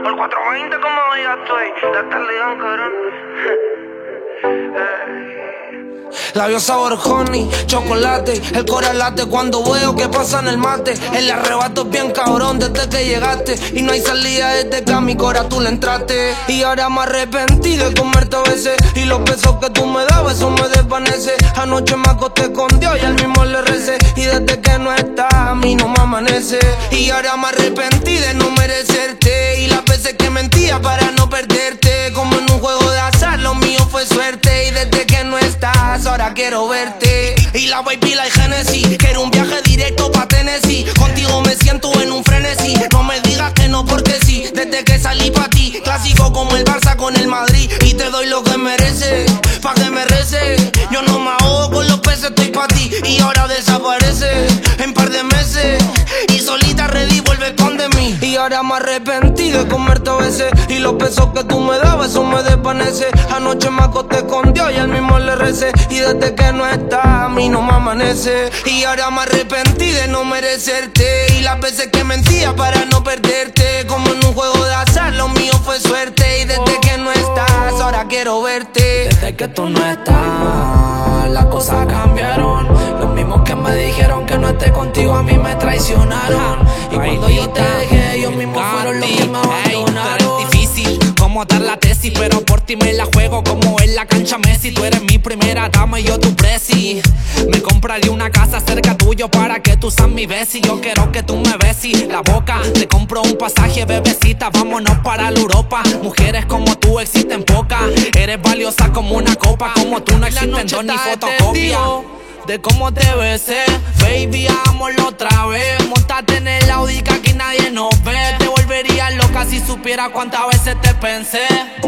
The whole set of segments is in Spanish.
Por 420 como digas tú, de estar ligando, cabrón. Labios sabor honey, chocolate, el corazón late cuando veo que pasa en el mate. El arrebato es bien cabrón desde que llegaste y no hay salida desde que a mi cora tú le entraste. Y ahora me arrepentí de comerte a veces y los besos que tú me dabas eso me desvanece. Anoche me acosté con Dios y al mismo le recé y desde que no estás a mí no me amanece. Y ahora me arrepentí de no merecerte y las veces que mentía para no perderte. Como en un juego de azar lo mío fue suerte y desde que no estás ahora quiero verte. Y la baby la Genesis, quiero un viaje directo pa' Tennessee. Contigo me siento en un frenesí, no me digas que no porque sí. Desde que salí pa' ti, clásico como el Barça con el Madrid. Y te doy lo que mereces, pa' que me reces. Yo no me ahogo con los peces, estoy pa' ti. Y ahora desaparece en par de meses y solita ready vuelve con de mí. Y ahora me arrepentí de comerte a veces y los besos que tú me dabas eso me desvanece. Anoche me acosté con Dios y al mismo le recé y desde que no estás a mí no me amanece. Y ahora me arrepentí de no merecerte y las veces que mentía para no perderte. Como en un juego de azar lo mío fue suerte y desde que no estás ahora quiero verte. Desde que tú no estás las cosas cambiaron. Los mismos que me dijeron que no esté contigo a mí me traicionaron. Y cuando yo te dejé ellos mismos fueron los que me abandonaron. Es difícil como dar la tesis, pero por ti me la juego como en la cancha Messi. Tú eres mi primera dama y yo tu presi. Me compraría una casa cerca tuyo para que tú seas mi besi. Yo quiero que tú me besis la boca. Te compro un pasaje, bebecita, vámonos para la Europa. Mujeres como tú existen pocas. Eres valiosa como una copa. Como tú no existen dos ni fotocopia. De cómo te besé, baby, hagámoslo otra vez. Montate en el Audi que aquí nadie nos ve. Te volvería loca si supiera cuántas veces te pensé.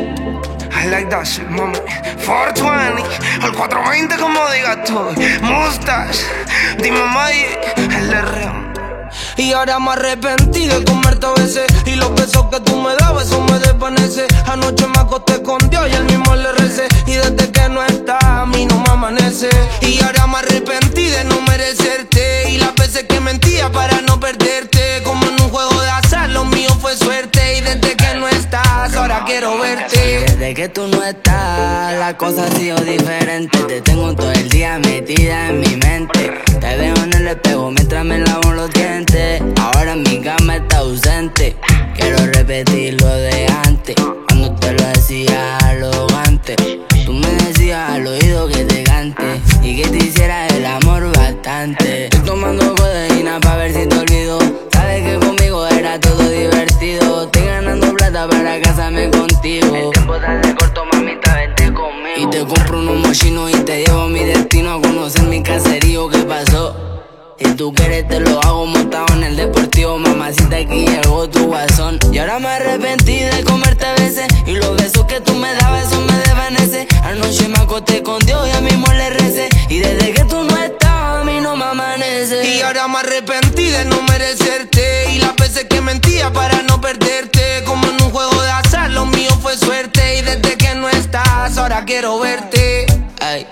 I like that shit, mami. 420, el 420 como digas tú. Mustache, dime Maya, el R. Y ahora me arrepentí de comerte a veces y los besos que tú me dabas eso me desvanece. Anoche me acosté con Dios y al mismo le recé y desde que no estás a mí no me amanece. Y ahora me arrepentí de no merecerte y las veces que mentía para no perderte. Como en un juego de azar lo mío fue suerte y desde que no estás ahora quiero verte. Desde que tú no estás la cosa ha sido diferente. Te tengo todo el día metida en mi mente. Te veo en el espejo mientras me lavo los dientes. Ahora mi cama está ausente. Quiero repetir lo de antes. Cuando te lo decía arrogante. Tú me decías al oído que te cante y que te hiciera el amor bastante. Estoy tomando codeína pa' ver si te olvido. Sabes que conmigo era todo divertido. Estoy ganando plata para casarme contigo. El tiempo sale corto, mamita, vente conmigo. Y te compro unos mochinos y te llevo a mi destino a conocer mi caserío. ¿Qué pasó? Si tú quieres te lo hago montado en el deportivo. Mamacita, aquí llegó tu guasón. Y ahora me arrepentí de comerte a veces y los besos que tú me dabas eso me desvanece. Anoche me acosté con Dios y a mismo le recé y desde que tú no estás a mí no me amanece. Y ahora me arrepentí de no merecerte y las veces que mentía para no perderte. Como en un juego de azar lo mío fue suerte y desde que no estás ahora quiero verte. Ay,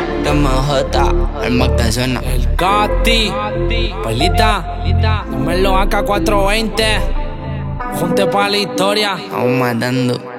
MJ, el más que suena. El Cati, Pailita, dímelo acá 420. Junte pa' la historia. Vamos matando.